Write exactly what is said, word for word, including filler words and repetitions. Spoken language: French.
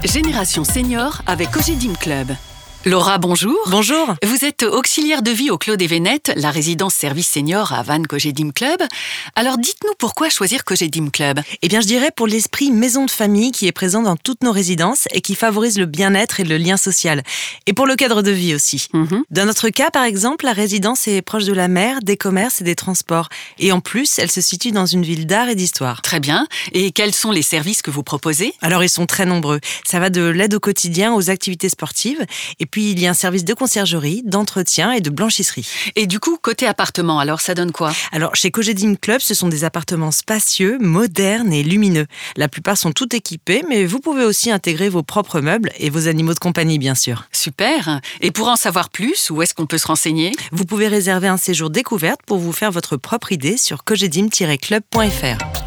Génération Senior avec Cogedim Club. Laura, bonjour. Bonjour. Vous êtes auxiliaire de vie au Clos des Vénettes, la résidence service senior à Vannes Cogedim Club. Alors dites-nous pourquoi choisir Cogedim Club? Eh bien, je dirais pour l'esprit maison de famille qui est présent dans toutes nos résidences et qui favorise le bien-être et le lien social. Et pour le cadre de vie aussi. Mm-hmm. Dans notre cas, par exemple, la résidence est proche de la mer, des commerces et des transports. Et en plus, elle se situe dans une ville d'art et d'histoire. Très bien. Et quels sont les services que vous proposez? Alors, ils sont très nombreux. Ça va de l'aide au quotidien aux activités sportives. Et puis, il y a un service de conciergerie, d'entretien et de blanchisserie. Et du coup, côté appartement, alors ça donne quoi? Alors, chez Cogedim Club, ce sont des appartements spacieux, modernes et lumineux. La plupart sont tout équipés, mais vous pouvez aussi intégrer vos propres meubles et vos animaux de compagnie, bien sûr. Super. Et pour en savoir plus, où est-ce qu'on peut se renseigner? Vous pouvez réserver un séjour découverte pour vous faire votre propre idée sur cogedim tiret club point f r.